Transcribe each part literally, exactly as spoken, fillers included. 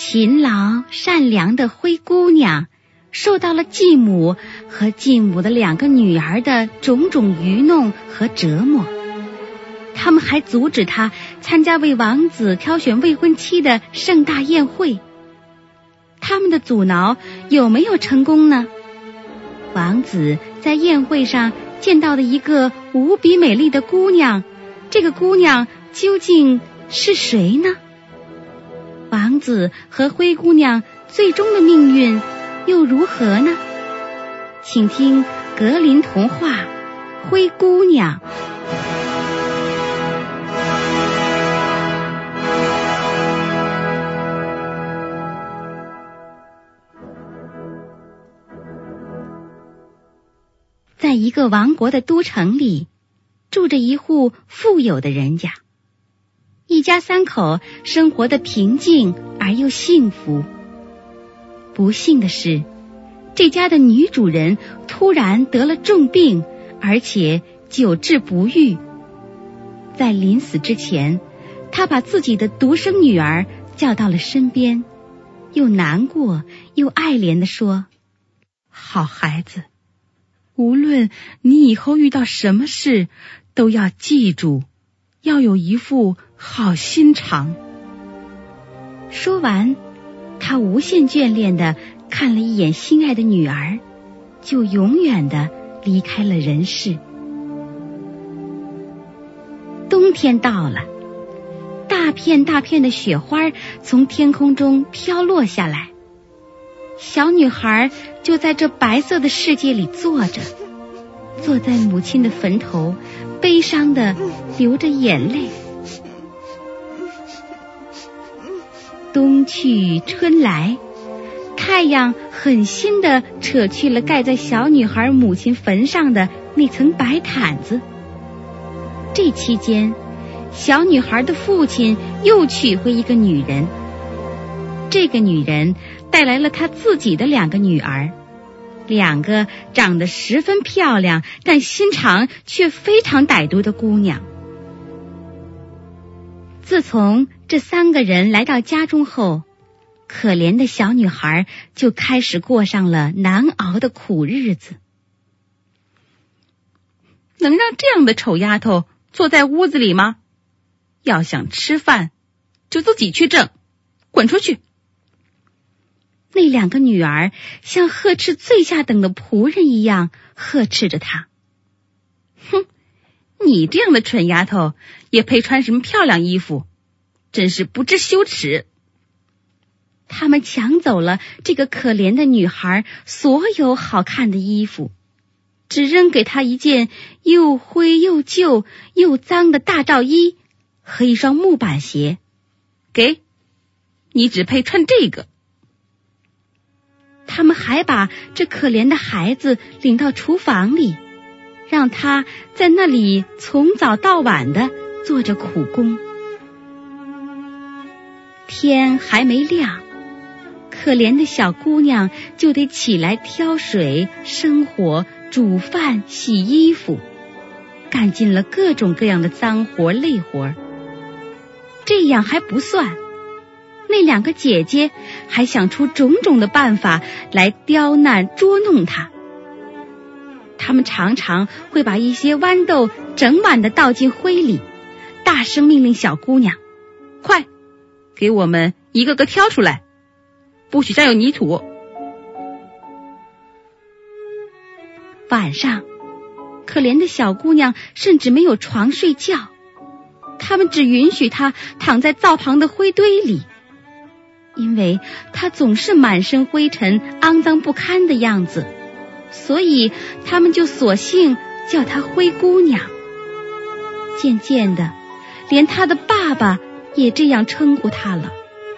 勤劳善良的灰姑娘受到了继母和继母的两个女儿的种种愚弄和折磨，他们还阻止她参加为王子挑选未婚妻的盛大宴会。他们的阻挠有没有成功呢？王子在宴会上见到的一个无比美丽的姑娘，这个姑娘究竟是谁呢？王子和灰姑娘最终的命运又如何呢？请听格林童话《灰姑娘》。在一个王国的都城里，住着一户富有的人家，一家三口生活的平静而又幸福。不幸的是，这家的女主人突然得了重病，而且久治不愈。在临死之前，她把自己的独生女儿叫到了身边，又难过又爱怜地说：好孩子，无论你以后遇到什么事，都要记住，要有一副好心肠。说完，他无限眷恋地看了一眼心爱的女儿，就永远地离开了人世。冬天到了，大片大片的雪花从天空中飘落下来，小女孩就在这白色的世界里坐着，坐在母亲的坟头，悲伤地流着眼泪。冬去春来，太阳狠心地扯去了盖在小女孩母亲坟上的那层白毯子。这期间，小女孩的父亲又娶回一个女人，这个女人带来了她自己的两个女儿，两个长得十分漂亮，但心肠却非常歹毒的姑娘。自从这三个人来到家中后，可怜的小女孩就开始过上了难熬的苦日子。 能让这样的丑丫头坐在屋子里吗？要想吃饭，就自己去挣，滚出去！ 那两个女儿像呵斥最下等的仆人一样呵斥着她。 哼，你这样的蠢丫头也配穿什么漂亮衣服，真是不知羞耻！ 他们抢走了这个可怜的女孩所有好看的衣服，只扔给她一件又灰又旧又脏的大罩衣和一双木板鞋。 给，你只配穿这个。 他们还把这可怜的孩子领到厨房里，让他在那里从早到晚地做着苦工。天还没亮，可怜的小姑娘就得起来挑水、生火、煮饭、洗衣服，干尽了各种各样的脏活累活。这样还不算，那两个姐姐还想出种种的办法来刁难捉弄她。她们常常会把一些豌豆整碗的倒进灰里，大声命令小姑娘： 快，给我们一个个挑出来，不许沾有泥土。 晚上，可怜的小姑娘甚至没有床睡觉，他们只允许她躺在灶旁的灰堆里，因为她总是满身灰尘、肮脏不堪的样子，所以他们就索性叫她灰姑娘。渐渐的，连她的爸爸也这样称呼她了。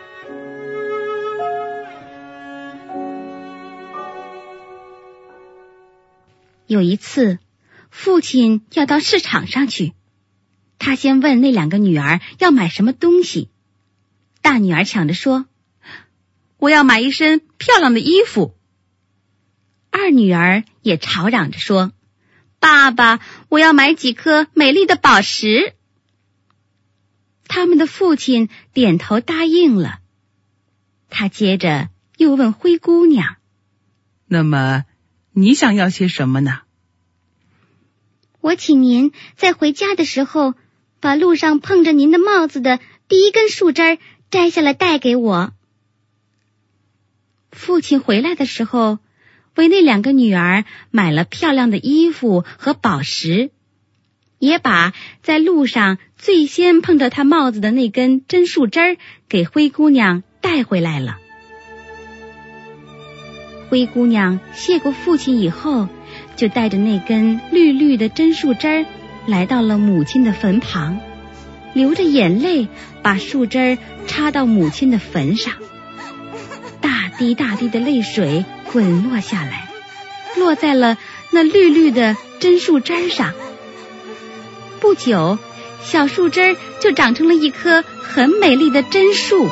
有一次，父亲要到市场上去，他先问那两个女儿要买什么东西。大女儿抢着说： 我要买一身漂亮的衣服。 二女儿也吵嚷着说：爸爸，我要买几颗美丽的宝石。他们的父亲点头答应了。 他接着又问灰姑娘： 那么你想要些什么呢？ 我请您在回家的时候，把路上碰着您的帽子的第一根树枝摘下来带给我。父亲回来的时候，为那两个女儿买了漂亮的衣服和宝石，也把在路上最先碰着他帽子的那根针树枝给灰姑娘带回来了。灰姑娘谢过父亲以后，就带着那根绿绿的针树枝来到了母亲的坟旁，流着眼泪把树枝插到母亲的坟上，大滴大滴的泪水滚落下来，落在了那绿绿的针树枝上。不久，小树枝就长成了一棵很美丽的针树。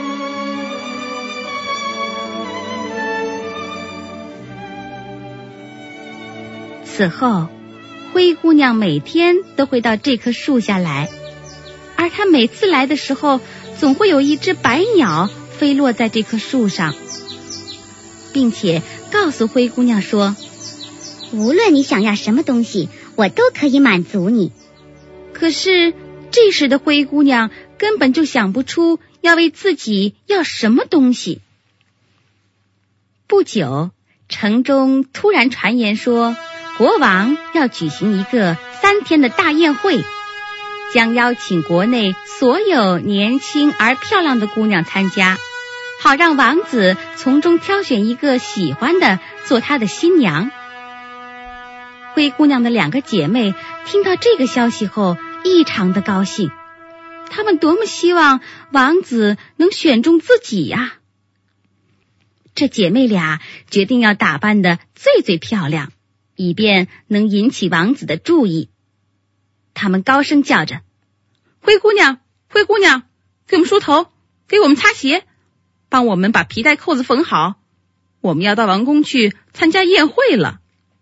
此后，灰姑娘每天都会到这棵树下来，而她每次来的时候，总会有一只白鸟飞落在这棵树上，并且告诉灰姑娘说：无论你想要什么东西，我都可以满足你。可是这时的灰姑娘根本就想不出要为自己要什么东西。不久，城中突然传言说，国王要举行一个三天的大宴会，将邀请国内所有年轻而漂亮的姑娘参加，好让王子从中挑选一个喜欢的做他的新娘。灰姑娘的两个姐妹听到这个消息后异常的高兴，她们多么希望王子能选中自己呀！这姐妹俩决定要打扮得最最漂亮，以便能引起王子的注意。她们高声叫着：灰姑娘，灰姑娘，给我们梳头，给我们擦鞋，帮我们把皮带扣子缝好，我们要到王宫去参加宴会了。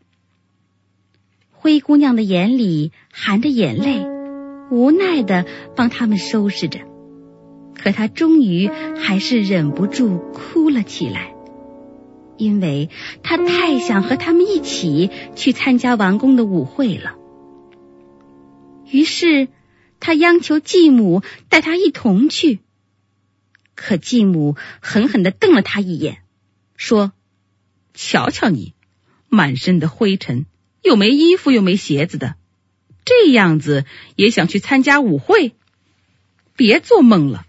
灰姑娘的眼里含着眼泪，无奈地帮他们收拾着，可她终于还是忍不住哭了起来，因为她太想和他们一起去参加王宫的舞会了。于是她央求继母带她一同去，可继母狠狠地瞪了她一眼，说：瞧瞧你，满身的灰尘，又没衣服又没鞋子的，这样子也想去参加舞会？别做梦了。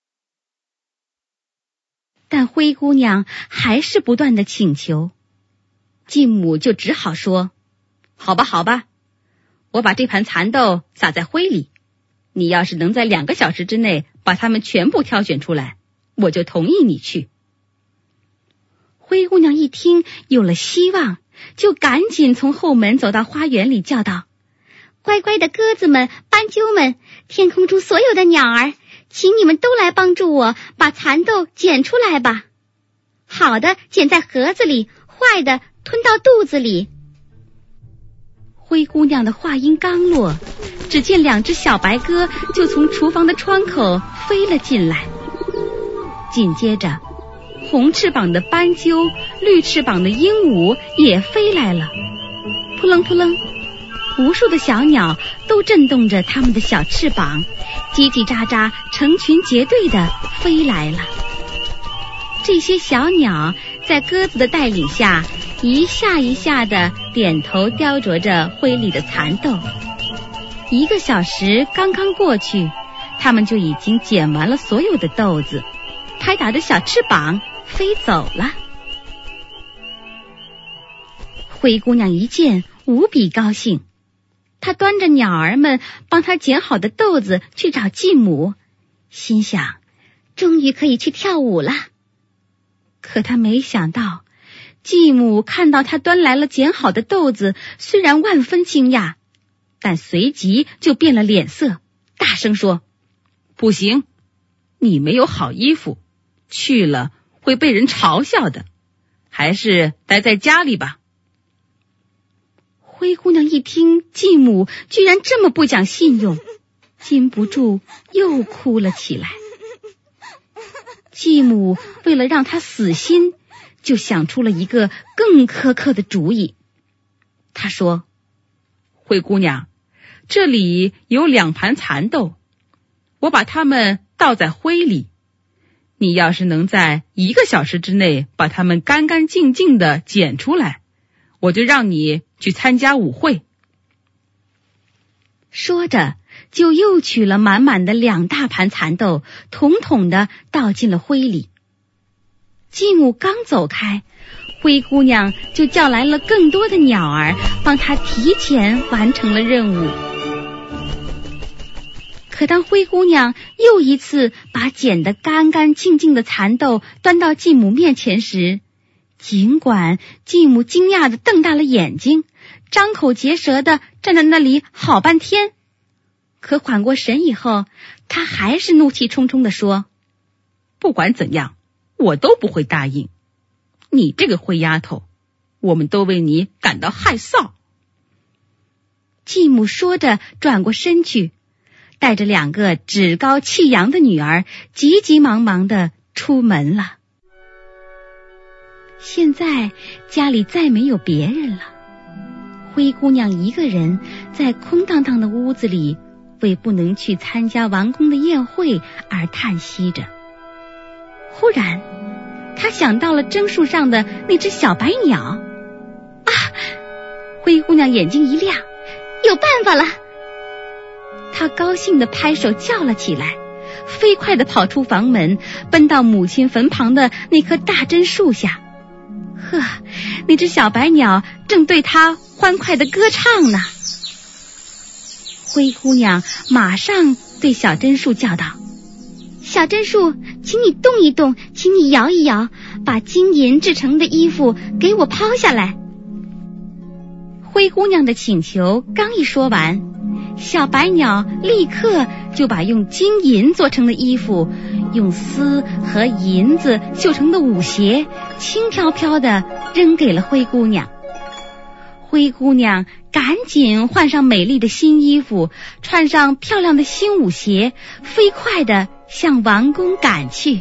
但灰姑娘还是不断的请求，继母就只好说：好吧好吧，我把这盘蚕豆撒在灰里，你要是能在两个小时之内把它们全部挑选出来，我就同意你去。灰姑娘一听有了希望，就赶紧从后门走到花园里，叫道：乖乖的鸽子们、斑鸠们，天空中所有的鸟儿，请你们都来帮助我把蚕豆捡出来吧。好的捡在盒子里，坏的吞到肚子里。灰姑娘的话音刚落，只见两只小白鸽就从厨房的窗口飞了进来，紧接着红翅膀的斑鸠、绿翅膀的鹦鹉也飞来了，扑棱扑棱，无数的小鸟都震动着它们的小翅膀，叽叽喳喳，成群结队的飞来了。这些小鸟在鸽子的带领下，一下一下的点头雕琢着灰里的蚕豆。一个小时刚刚过去，它们就已经捡完了所有的豆子，拍打着小翅膀飞走了。灰姑娘一见无比高兴，她端着鸟儿们帮她捡好的豆子去找继母，心想终于可以去跳舞了。可她没想到，继母看到她端来了捡好的豆子，虽然万分惊讶，但随即就变了脸色，大声说：不行，你没有好衣服，去了会被人嘲笑的，还是待在家里吧。灰姑娘一听继母居然这么不讲信用，禁不住又哭了起来。 继母为了让他死心，就想出了一个更苛刻的主意。他说： 灰姑娘，这里有两盘蚕豆，我把它们倒在灰里，你要是能在一个小时之内把它们干干净净地捡出来，我就让你去参加舞会。 说着，就又取了满满的两大盘蚕豆，统统的倒进了灰里。继母刚走开，灰姑娘就叫来了更多的鸟儿，帮她提前完成了任务。可当灰姑娘又一次把捡得干干净净的蚕豆端到继母面前时，尽管继母惊讶地瞪大了眼睛，张口结舌地站在那里好半天，可缓过神以后，她还是怒气冲冲地说： 不管怎样，我都不会答应。你这个灰丫头，我们都为你感到害臊。 继母说着转过身去，带着两个趾高气扬的女儿急急忙忙地出门了。现在家里再没有别人了，灰姑娘一个人在空荡荡的屋子里，为不能去参加王宫的宴会而叹息着。忽然她想到了榛树上的那只小白鸟。啊！灰姑娘眼睛一亮，有办法了！她高兴地拍手叫了起来，飞快地跑出房门，奔到母亲坟旁的那棵大榛树下。呵，那只小白鸟正对她欢快地歌唱呢。灰姑娘马上对小榛树叫道：小榛树，请你动一动，请你摇一摇，把金银制成的衣服给我抛下来。灰姑娘的请求刚一说完，小白鸟立刻就把用金银做成的衣服，用丝和银子绣成的舞鞋，轻飘飘地扔给了灰姑娘。灰姑娘赶紧换上美丽的新衣服，穿上漂亮的新舞鞋，飞快地向王宫赶去。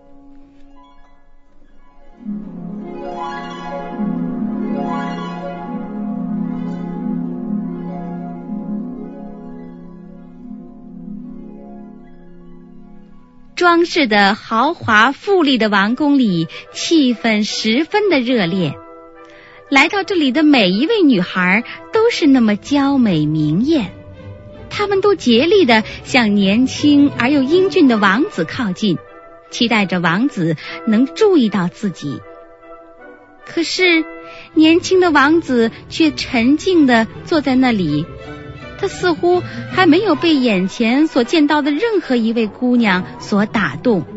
装饰的豪华富丽的王宫里，气氛十分的热烈。来到这里的每一位女孩都是那么娇美明艳，她们都竭力地向年轻而又英俊的王子靠近，期待着王子能注意到自己。可是年轻的王子却沉静地坐在那里，他似乎还没有被眼前所见到的任何一位姑娘所打动。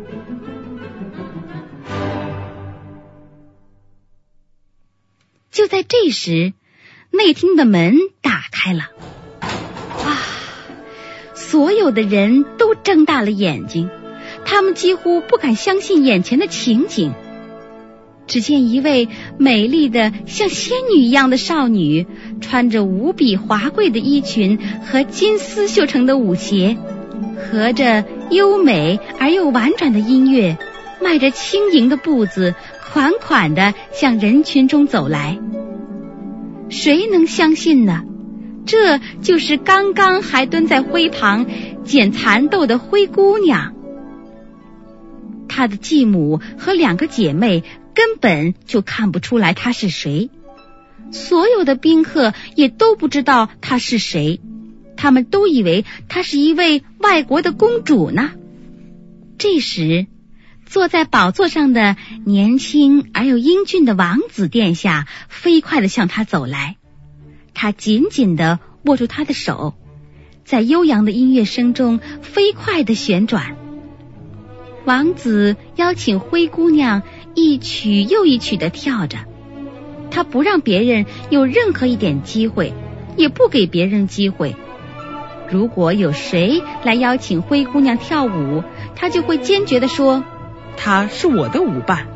就在这时，内厅的门打开了。啊！所有的人都睁大了眼睛，他们几乎不敢相信眼前的情景。只见一位美丽的像仙女一样的少女，穿着无比华贵的衣裙和金丝绣成的舞鞋，合着优美而又婉转的音乐，迈着轻盈的步子，款款地向人群中走来。谁能相信呢？这就是刚刚还蹲在灰旁捡蚕豆的灰姑娘。她的继母和两个姐妹根本就看不出来她是谁，所有的宾客也都不知道她是谁，他们都以为她是一位外国的公主呢。这时，坐在宝座上的年轻而又英俊的王子殿下飞快地向他走来，他紧紧地握住他的手，在悠扬的音乐声中飞快地旋转。王子邀请灰姑娘一曲又一曲地跳着，他不让别人有任何一点机会，也不给别人机会。如果有谁来邀请灰姑娘跳舞，他就会坚决地说， 她是我的舞伴。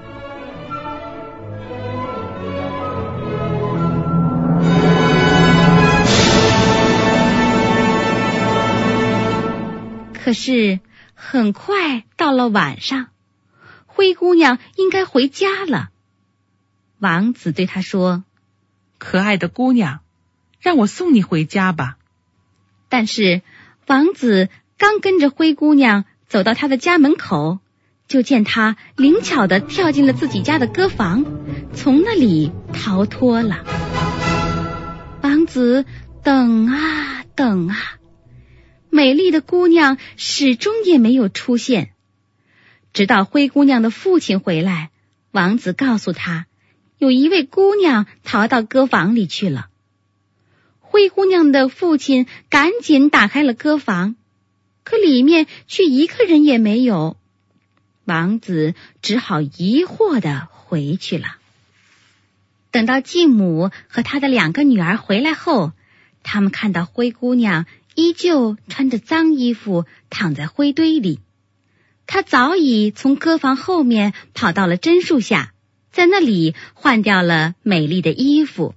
可是很快到了晚上， 灰姑娘应该回家了。王子对她说： 可爱的姑娘，让我送你回家吧。 但是王子刚跟着灰姑娘走到她的家门口，就见她灵巧地跳进了自己家的歌房，从那里逃脱了。王子等啊等啊，美丽的姑娘始终也没有出现。直到灰姑娘的父亲回来，王子告诉他，有一位姑娘逃到歌房里去了。灰姑娘的父亲赶紧打开了歌房，可里面却一个人也没有。王子只好疑惑地回去了。等到继母和她的两个女儿回来后，他们看到灰姑娘依旧穿着脏衣服躺在灰堆里。她早已从歌房后面跑到了榛树下，在那里换掉了美丽的衣服。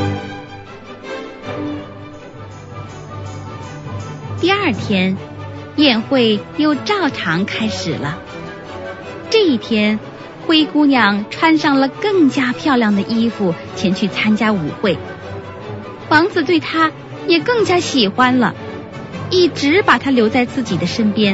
第二天，宴会又照常开始了。这一天，灰姑娘穿上了更加漂亮的衣服前去参加舞会。王子对她也更加喜欢了，一直把她留在自己的身边。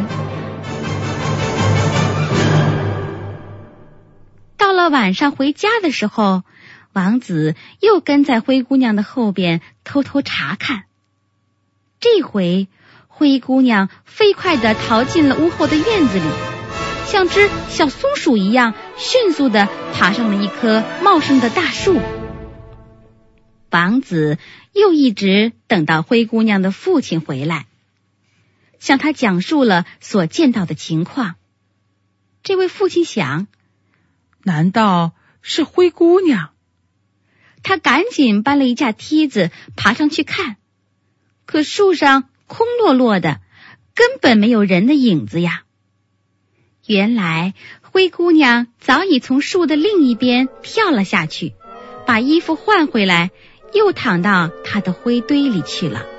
到了晚上回家的时候，王子又跟在灰姑娘的后边偷偷查看。这回灰姑娘飞快地逃进了屋后的院子里，像只小松鼠一样迅速地爬上了一棵茂盛的大树。王子又一直等到灰姑娘的父亲回来，向他讲述了所见到的情况。这位父亲想， 难道是灰姑娘？ 他赶紧搬了一架梯子爬上去看，可树上空落落的，根本没有人的影子呀。原来灰姑娘早已从树的另一边跳了下去，把衣服换回来，又躺到她的灰堆里去了。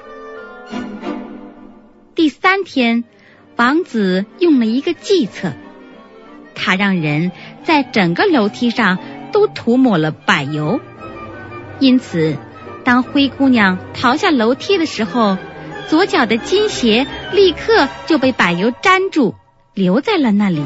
第三天，王子用了一个计策，他让人在整个楼梯上都涂抹了柏油，因此当灰姑娘逃下楼梯的时候，左脚的金鞋立刻就被柏油粘住，留在了那里。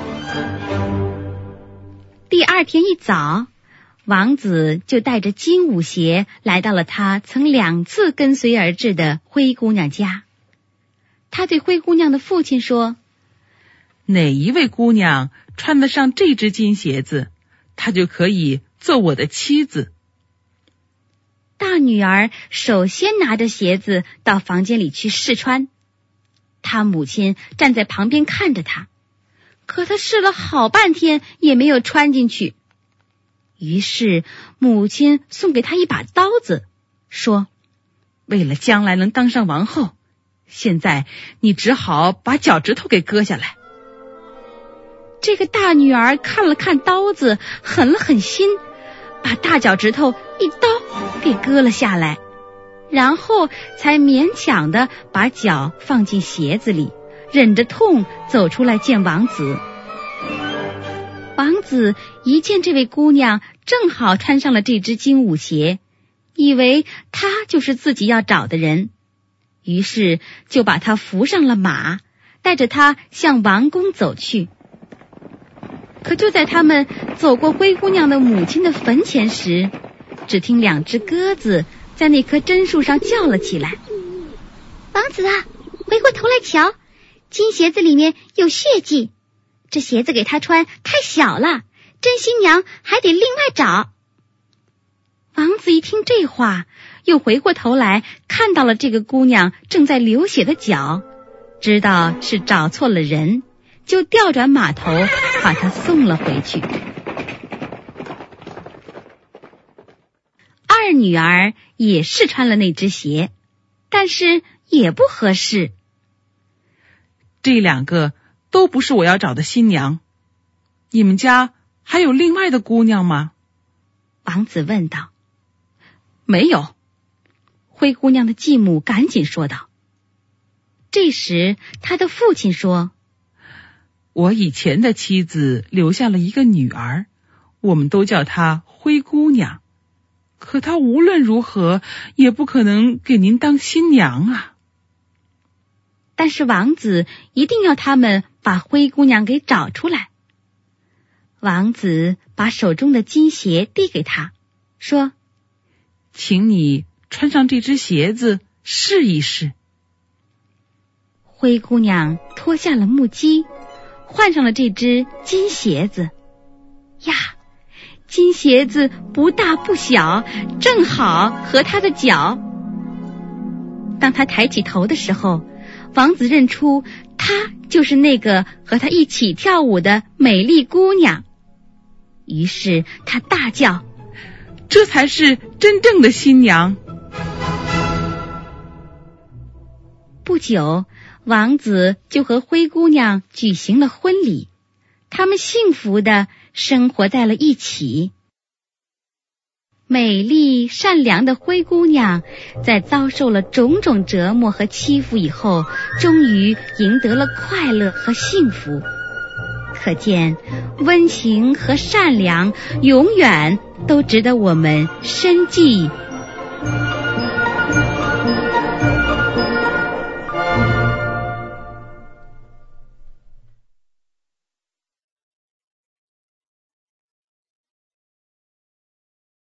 第二天一早，王子就带着金舞鞋来到了他曾两次跟随而至的灰姑娘家。他对灰姑娘的父亲说， 哪一位姑娘穿得上这只金鞋子，她就可以做我的妻子。 大女儿首先拿着鞋子到房间里去试穿，她母亲站在旁边看着她，可她试了好半天也没有穿进去。于是母亲送给她一把刀子，说， 为了将来能当上王后，现在你只好把脚趾头给割下来。 这个大女儿看了看刀子，狠了狠心，把大脚趾头一刀给割了下来，然后才勉强的把脚放进鞋子里，忍着痛走出来见王子。王子一见这位姑娘正好穿上了这只金舞鞋，以为她就是自己要找的人，于是就把她扶上了马，带着她向王宫走去。可就在他们走过灰姑娘的母亲的坟前时，只听两只鸽子在那棵榛树上叫了起来，王子啊，回过头来瞧，金鞋子里面有血迹，这鞋子给她穿太小了，真新娘还得另外找。王子一听这话，又回过头来看到了这个姑娘正在流血的脚，知道是找错了人，就调转马头把她送了回去。二女儿也试穿了那只鞋，但是也不合适。 这两个都不是我要找的新娘，你们家还有另外的姑娘吗？ 王子问道。 没有， 灰姑娘的继母赶紧说道。这时他的父亲说， 我以前的妻子留下了一个女儿，我们都叫她灰姑娘，可她无论如何也不可能给您当新娘啊。 但是王子一定要他们把灰姑娘给找出来。王子把手中的金鞋递给他，说： 请你穿上这只鞋子试一试。 灰姑娘脱下了木屐，换上了这只金鞋子。呀，金鞋子不大不小，正好合她的脚。当她抬起头的时候，王子认出她就是那个和他一起跳舞的美丽姑娘。于是他大叫： 这才是真正的新娘。 不久，王子就和灰姑娘举行了婚礼，他们幸福地生活在了一起。美丽善良的灰姑娘在遭受了种种折磨和欺负以后，终于赢得了快乐和幸福。可见温情和善良永远都值得我们深记。